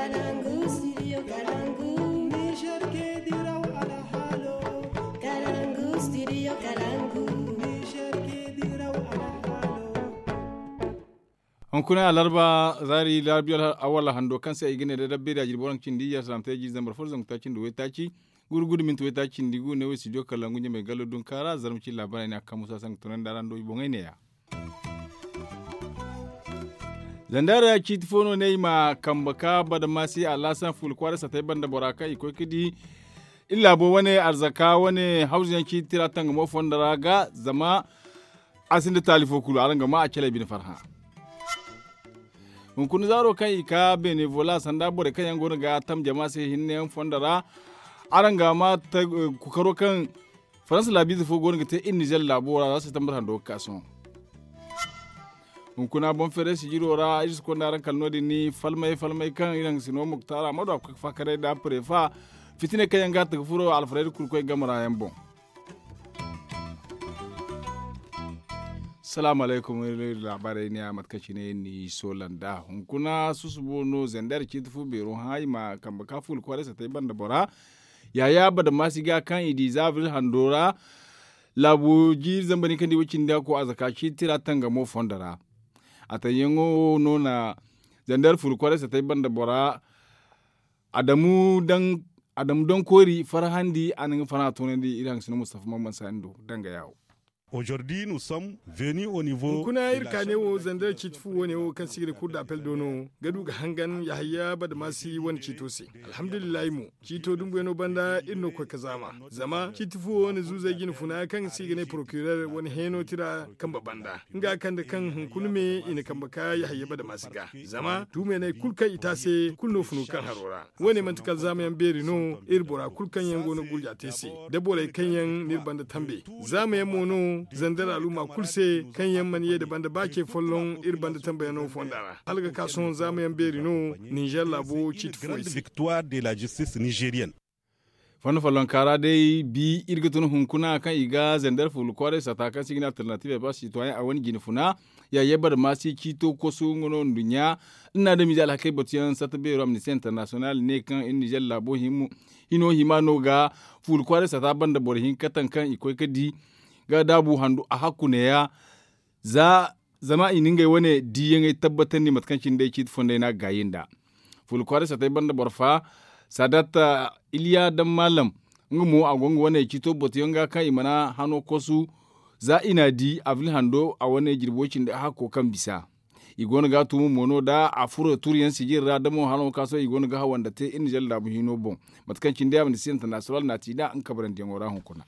Kalangu, studio Kalangu. Niger ke diraw ala halo. Kalangu, studio Kalangu. Niger ke diraw ala halo. On kuna alarba zari labiyal awala hando kan sai gine da dabbe da jirboran kindi ya samta ji zambar forzan ta kin duwe taci gurgudu min tuwe taci ndigu ne wesi jo Kalangu ne mai galo dun kara zarmci labarai na kan musa san tunan daran do ibon ne ya zandara ya ci tifono ne ma kambaka bada masi alasan ful kwara sa tai banda boraka iko kidi illa bo wane arzaka wane hausin ki tiratan mo fondara ga zama asinda talifo kulu aranga ma a kele bin farha mun kun zaro kai ka benevola sanda bore kan yango ga tam jama sai hinne fondara aranga ma ta ku karo kan faransa labi fo gon ga te in Niger labora za su tambar hando kason mun kuna bon fere si jirora is ko ndaran kalnodi ni falmay kan iran sino muktara mado fa kare da prefa fitine kan yanga ta furo alfred kurkoy gamara yambo Assalamu alaikum labarai ne a matkaci ne ni solanda hunkuna susubono zandar kitfu bero haima kamba kaful kwaresa tai banda bora yaya bada masiga kan idi zavril handora labu jir zambani kan di wicin da ko azakaci tiratanga mo fondara atayengo nona zandar ful kwaresa tai banda bora adamu don kori farhandi anan fana tonandi idan sunu mustafa mamman sando danga yawo. Aujourd'hui, nous sommes venus au niveau. Kuna irka ne wo zandar kitfu wone wo kan sigire kurda apel dono gadu ga hangan yahya bad masi wani kito se. Alhamdulillah mu kito dum bueno banda inno ko kazama. Zama kitfu woni zuza gin funa kan sigine procureur wani heno tira kan banda. Nga kan da kan hunkulme ina kan baka yahya bad masi ga. Zama tume ne kulkan itase kulno funu kan harora. Woni man tikal zama yan beri no irbora kulkan yango no gulja tese. Dabore kan yan nirbanda tambe. Zama yan mono zandar aluma kulse kan yamman ye da banda bake follon irban da tambayano fondara alga kason zamu yan berino Niger labo chitfoy victoire de la justice nigérienne fondo follon kara dai bi irgatun hunkuna kan iga zandar ful kware sataka sigina alternative ba citoyen a wani ginfuna ya yebar masi kito ko su ngono dunya ina da mijal hakai batiyan satabe Amnesty International ne kan in Niger labo himu hino himano ga ful kware sata banda borhin katan kan ikoi kadi ga dabu handu a haku ne ya zama ininga wane diyan ya tabbatar ni matkancin da yake fonda na gayin da fulkwari sa ta banda barfa sadata iliya dan malam ngumu a gongo wane kito botiyon ga kan imana hano kosu za ina di avil hando a wane girbocin da hako kan bisa igona ga tumu mono da a furo turiyan sigir ra da mo hano kaso igona ga wanda te in jalla bu hino bon matkancin da Amnesty International na ti da an kabaran den wora hunkuna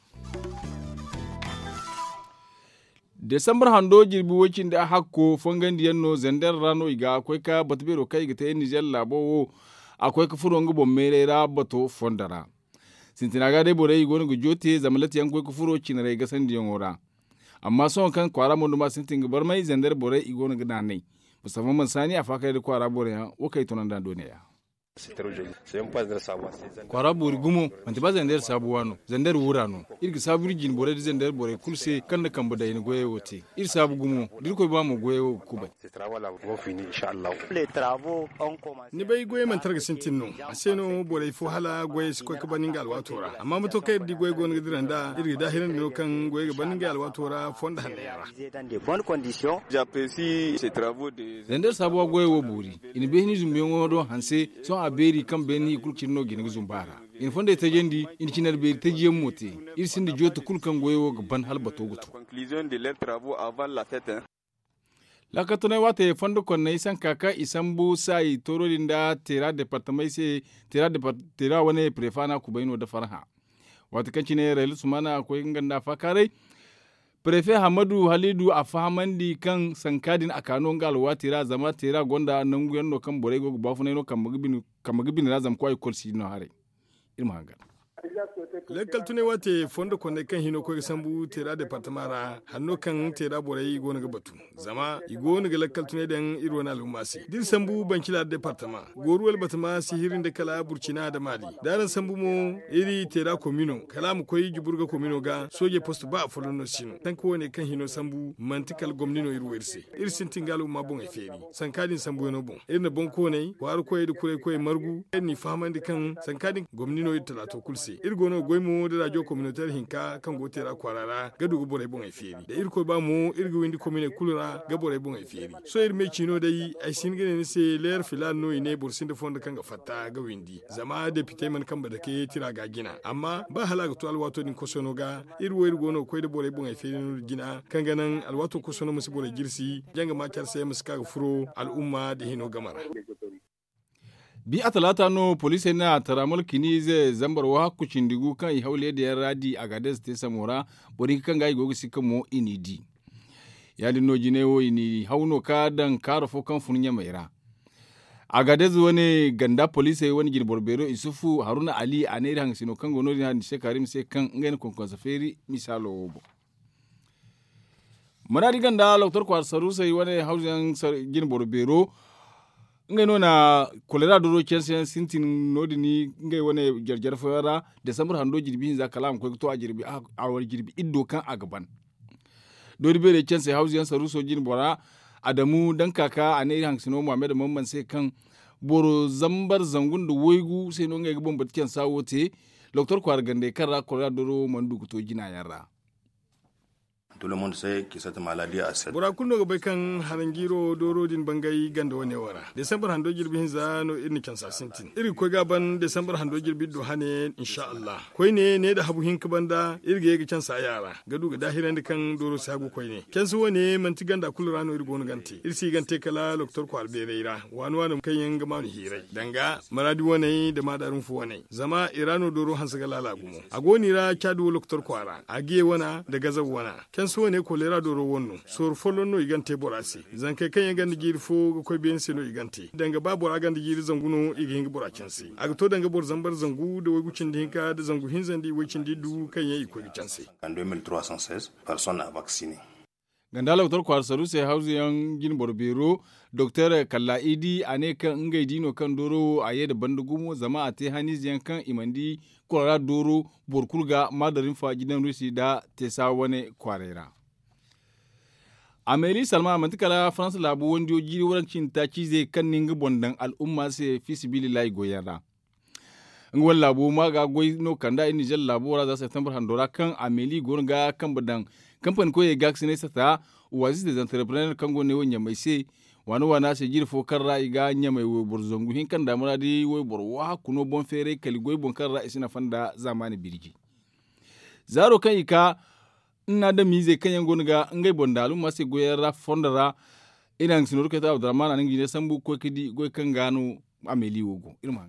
Desambar hando jirbi wacin da hakko fongan diyanno zandar rano iga akwai ka batbero kai ga ta Niger labo akwai ka furo ngbo merera bato fondara sintina ga dai bore igona go jote zamalati yan ka furo cinare ga san diyan ora amma son kan kwara mun ma sintin ga bar mai zandar bore igona ga nanai musamman man sani a fakai da kwara bore ya o kai tunan da doniya kwara bori gumo manti ba zandar sabuwa no zandar wura no irgi saburi jin bore zandar bore kulse kan da kan bada yin goye wote ir sabu gumo dir ko ba mu goye ku ba ni bai goye man targa sintin no aseno bore fo hala goye ko ka banin gal watora amma muto kai di goye gon gidan da irgi da hirin no kan goye ga banin gal watora fonda hande yara zandar sabuwa goye wo buri in be ni zumbe ngodo hanse so a beri kan beni kulkin no gini zumbara in fonde ta jendi in kinar beri ta jiyan mote ir sindi jota kulkan goyo ga ban halbato gutu conclusion de leurs travaux avant la fête la katone wate fondo kon nay san kaka isambu sai torolinda tera departement se tera wane prefana kubaino da farha wata kanci ne relu sumana akwai nganda fakare Prefe Hamadu Halidu a fahamandi kan sankadin a kanon galwa tira zama tira gonda nan guyan no kan bore go bafu no kan magibin razam kwai kursi no hare ilma hanga Lekkal tune wate fondo konde kan hino ko sambu tera departamara hanno kan tera borai gona ga batu zama igona ga lekkal tune den irwana alumasi dir sambu bankila departama goruwal batama sihirin da kala burkina da mali daran sambu mo iri tera komino kala mu koyi jiburga komino ga soje post ba folono sino tan ko ne kan hino sambu mantikal gomnino irwerse irsin tingalu ma bon eferi sankadin sambu no bon irna bon ko ne waru koyi da kure koyi margu ni famandi kan sankadin gomnino italato kulse irgono goymo da radio communautaire hinka kan gotera kwarara gadu go bore bon eferi da irko ba mu irgo windi commune kulura ga bore bon eferi so irme chino dai ai singene ne se ler filan no ine bursin da fonda kan ga fatta ga windi zama deputy man kan bada ke tira ga gina amma ba halaga to alwato din kosono ga irgo no koy da bore bon eferi no gina kan ganan alwato kosono musu bore girsi janga ma kyar sai musu kaga furo al'umma da hino gamara bi a talata no police na taramul kini zai zambar wa kucin digu kan haule da yan radi a gades te samora borin kan ga gogo sikamo inidi ya dinno jinewo ini hauno ka dan karafo kan funya maira a gades wani ganda police wani gilborbero isufu haruna ali aneri hangsino kan gono ni shekarim sai kan ngene kon saferi misalo obo manadi ganda doktor kwar sarusai wani hausan gilborbero ngai nona kolera doro kelsen sintin nodi ni ngai wone gerger fara december hando jirbi za kalam ko to ajirbi awar jirbi iddo kan agaban dori bere kelse hausi yan saru sojin bora adamu dan kaka ane hang sino muhammad mamman sai kan boro zambar zangun da woigu sai no ngai bombat ken sawote docteur kwar gande karra kolera doro mandu to jina yara. Tout le monde sait que cette maladie a cette. Bora kuno ga kan harangiro doro din bangai ganda wani wara. December hando girbi hinza no irin kansa sintin. Iri ko gaban December hando girbi do hane insha Allah. Koi ne da habu hinka banda irge ga kansa yara. Gadu ga dahiran kan doro sagu koi ne. Kansu wone manti ganda kulrano iri gonu ganti. Irsi gante kala doktor ko albereira. Wani kan yanga manu hirai. Danga maradi wone da madarun fu wone. Zama irano doro hansa ga lalagumo. Agoni ra kyadu doktor kwara. Agiye wana da gazaw wana. So ne kolera doro wonno sor folon no igante borasi zanke kanya gandi giri fo ko ben seno igante danga babor agandi giri zanguno igingi boracensi aga to danga bor zambar zangu da wagucin dinka da zangu hinzandi wacin didu kanya iko gicansi en 2316 personnes à vacciner gandala doktor kwar saru sai hausi yan gin borbero doktor kallaidi ane kan ngai dino kan doro aye da bandugumo zama a te hanis yan kan imandi kolera doro borkulga madarin fa gidan rusi da tesa wane kwarera ameli salma mantikala france labu wonjo jiri warancin ta cize kan ninga bondan al'umma sai fisibilillahi goyara ngwal labu maga goy no kanda ini jel labu wara za september handora kan ameli gonga kan badan kampan ko ye gaksine sata wazis des entrepreneurs kan gonne wonya mai sai wani wana se jiri fo karra iga nyamai wo borzongu hin kan damura di wo borwa kuno bon fere kali goy bon karra isina fanda zamani birji zaro kan ika ina da mize kan yango nga ngai bondalu mase goyara fondara ina sinor keta abdurrahman aningi ne sambu ko kidi goy kan gano ameli wogo irma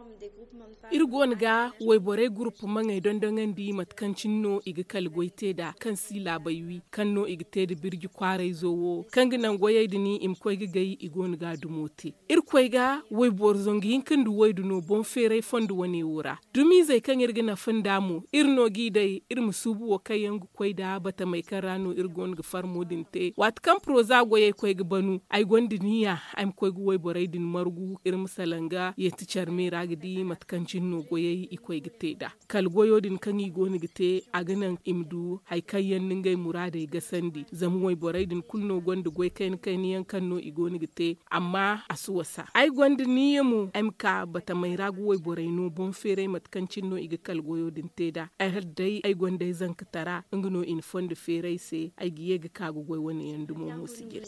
irgon ga waibore group mangai dondongan di matkancin no iga kalgoite da kan sila baywi kan no iga tede birgi kwarai zowo kan ginan goyai dini im koy ga gai igon ga dumote koy ga waibor zongi hinkan du waidu no bon fere fondu wani wura dumi zai kan irgina fandamu irno gidai musubu wa kayan koy da bata mai karano irgon ga farmodin te wat kan proza goyai koy ga banu ai gondiniya am koy ga waibore din margu salanga yeti charmera gidi matkancin no goyai ikoy giteda kal goyodin kan yi goni gite aganan imdu hay kayan ningai murade ga sandi zamuwai boraidin kulno gondo goy kan yan kanno igoni gite amma asuwasa ai gondi niyemu amka bata mai ragu wai boraino bon fere matkancin no iga kal goyodin teda ai haddai ai gondai zankatara ngino in fond fere se ai giye ga kago goy woni yandumo musigir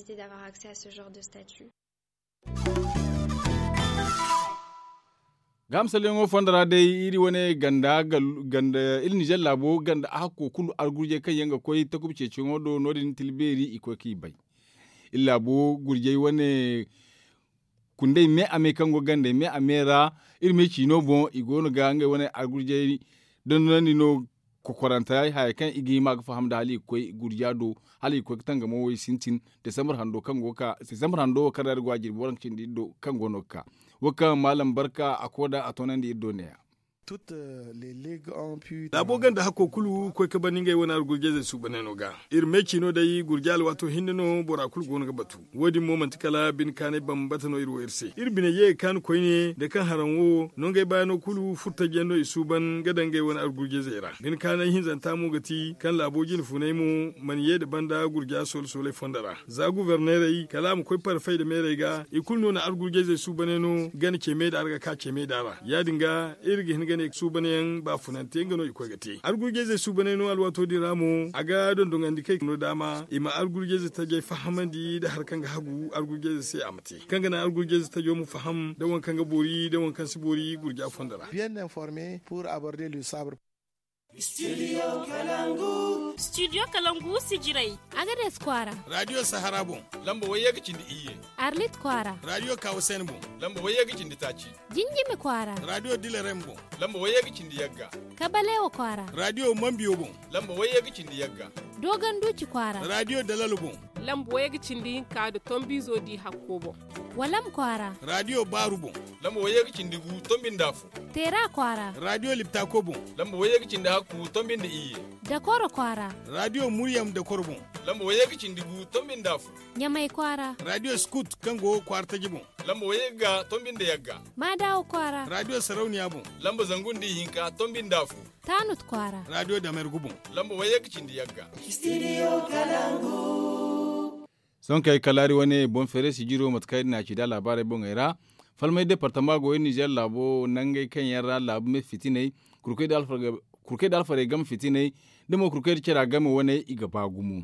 gamsalen wo fondara dai iri wani ganda il Niger labo ganda ako kulu argurje kan yanga koy takubce cingodo nodin tilberi iko ki bai illa bo gurje wani kunde me ame kango gande me amera iri me chino bon igono ganga wani argurje don nani no kokoranta hay kan igi mag fahamda hali koy gurjado hali ko tanga mo way sintin december hando kango ka december hando kadar gwajir boran cindi do kango nokka waka malam barka akoda atonandi iddo ne labogan da hako kulu ko ka banin gai wani gurge zai su bane no ga irmeki no dai gurjal wato hinno bora kul gon ga batu wodi moment kala bin kane bambata no irwo irse irbine ye kan koyne da kan haranwo no gai bayano kulu futta gendo isuban gadan gai wani gurge zai ra bin kana hin zanta mu gati kan labogin funai mu man ye da banda gurja sol sole fondara za gouverneur yi kala mu koy parfait da mere ga ikul no na gurge zai su bane no gan ke me da arga ka ke me da ra ya dinga irgi hin gane su bane ba funante ngano iko gati argurge zai su bane no alwato di ramu aga don don andi kai no dama ima argurge zai ta je fahamandi da harkan ga hagu argurge zai sai amate kanga na argurge zai ta jo mu faham da wankan ga bori da wankan su bori gurja fondara bien informé pour aborder le sabre. Studio Kalangu. Studio Kalangu sijirai. Agades Kwara. Radio Sahara bon. Lamba waye gicin da iye. Arlit Kwara. Radio Kausen bon. Lamba waye gicin da taci. Jinjimi Kwara. Radio Dilerem bon. Lamba waye gicin da yagga. Kabalewa Kwara. Radio Mambiyo bon. Lamba waye gicin da yagga. Dogon Duci Kwara. Radio Dalalu bon. Lamba waye gicin da yinka da Tombizo di Hakkobo. Walam Kwara. Radio Baru bon. Lamba waye gicin da gu Tombin Dafu. Tera Kwara. Radio Liptako bon. Lamba waye gicin da ku tombin da iye da koro Kwara. Radio Muryam da Korbon lamba waye gicin digu tombin dafu Nyamai Kwara. Radio Scoot kango kwarta gibon lamba waye ga tombin da yagga Madawo Kwara. Radio Sarauniya bon lamba zangun di hinka tombin dafu Tanut Kwara. Radio Damer Gubon lamba waye gicin da yagga Studio Kalangu. son kai kalari wani bon fere si jiro matkai na ci da labarai bon era falmai departement go Niger labo nangai kan yara labo me fitinai kurkai da alfare gam fitinai demo kurkai kira gam wani iga bagumu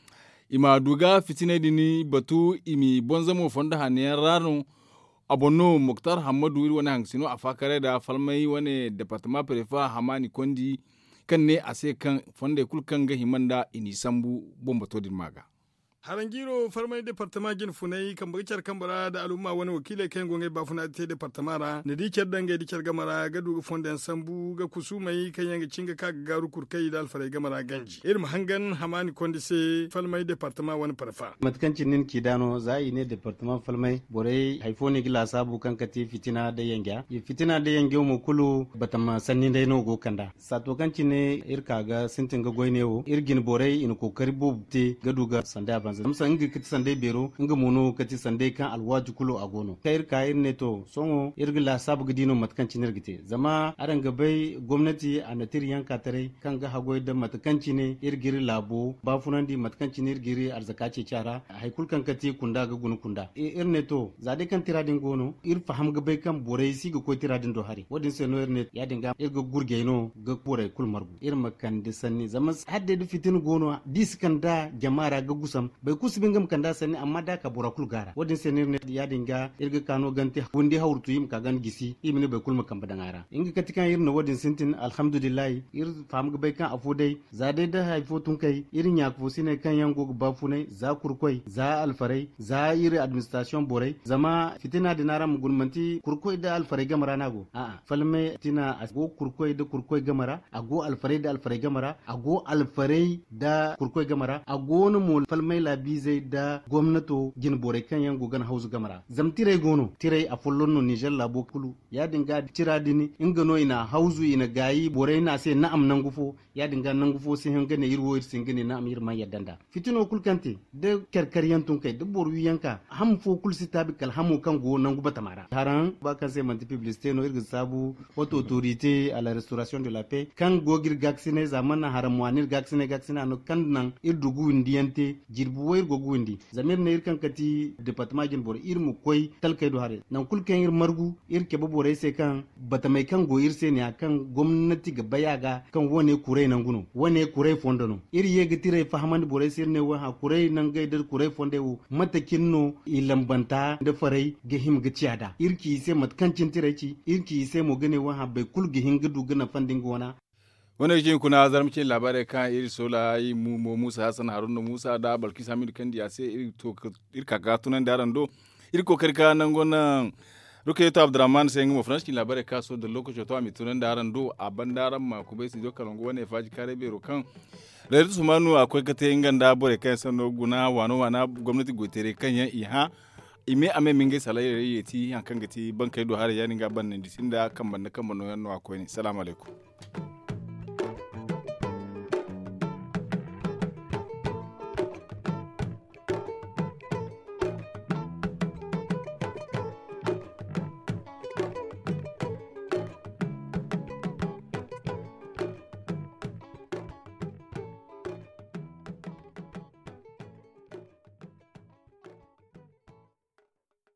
ima duga fitinai dini batu imi bonzamo fonda haniyan rarun abonno Muktar Hamadu iri wani hangsino a fakare da falmai wani departement prefa Hamani Kondi kan ne a sai kan fonda kulkan ga himanda ini sambu bombato din maga harangiro farmai departement gin funai kan bakar kambara da al'umma wani wakilai kan gongai ba funa te departement ra ne dikar dangai dikar gamara ga duga fondan sambu ga kusumai kan yanga cinga ka garu kurkai da alfarai gamara ganji irin hangan Hamani Kondi se falmai departement wani farfa matkancin nin kidano zai ne departement falmai bore haifoni gila sabu kan kati fitina da yanga fitina da yanga mu kulu batama sanni dai no go kanda sato kancin ne irka ga sintin ga goinewo irgin bore in kokari bubte ga duga sanda banza amsa inga kati sande bero inga mono kati sande kan alwaji kulo agono kair ne to songo irga la sabu gidino matkanci nirgite zama aranga bai gwamnati a natir yanka tare kan ga hagoy da matkanci ne irgiri labo ba funandi matkanci ne irgiri arzakace cara haikul kan kati kunda ga gunu kunda irne to zade kan tiradin gono ir faham ga bai kan borai si ga ko tiradin do hari wadin se no irne ya dinga irga gurge no ga borai kul margu ir makan de sanni zama hadde du fitin gono dis kan da jama'ara ga gusam bai kusubin gam kan da sanni amma da ka bora kul gara wadin se ne ya dinga irga kano ganti wundi hawrtu yim ka gan gisi imini bai kul makan badangara inga katikan irna wadin sintin alhamdulillah ir faham ga bai kan afu dai zade da haifo tun kai irin ya ko sine kan yango ba funai za kurkoi za alfarai za iri administration borai zama fitina da naram gulmanti kurkoi da alfarai gamara nago a falme tina ago kurkoi da kurkoi gamara ago alfarai da alfarai gamara ago alfarai da kurkoi gamara ago no mul falme la bize da gwamnato gin borai kan yango gan hausu gamara zamtire gono tire a follonno Niger labo kulu ya dinga tira dini ingano ina hausu ina gayi borai na sai na'am nan gufo ya dinga nan gufo sai hangane irwo irsin gane na'am irma yaddanda fitino kulkanti da karkaryan tun kai da boru yanka ham fo kulsi tabi kal hamu kan go nan guba tamara haran ba kan sai manti publicité no irga sabu haute autorité à la restauration de la paix kan go gir gaksine zaman haram wanir gaksine no kan nan irdugu indiyante jirbu wayr go gundi zamir ne irkan kati département jin bor irmu koy talkay do hare nan kulkan ir margu ir ke bore sai kan batamai kan go irse ne kan gwamnati ga bayaga kan wone kurai nan guno wone kurai fondono ir yega tire fahamandi bore sai ne wa ha kurai nan gaidar kurai fondewo matakin no ilambanta da farai ga him ga ciada irki sai matkancin tireci irki sai mo gane wa ha bai kul ga hinga du gana fandin gona wani jin kuna zarmcin labarai kan iri sola yi mu Musa Hassan Haruna Musa da Balki Samidu Kandi ya sai iri to irka ga tunan da rando iri kokari ka nan gona Rukayeto Abdurrahman sai mu franski labarai ka so da lokacin to mi tunan da rando a bandaran ma ku bai su jo kalango wani faji kare bero kan Rayar Sumanu akwai kata yin ganda bore kai sano guna wana gwamnati gotere kan yan iha ime ame minge salaye yeti yan kan gati bankai do har yani ga bannan disinda kan banna kan banno yan no akwai ne assalamu alaikum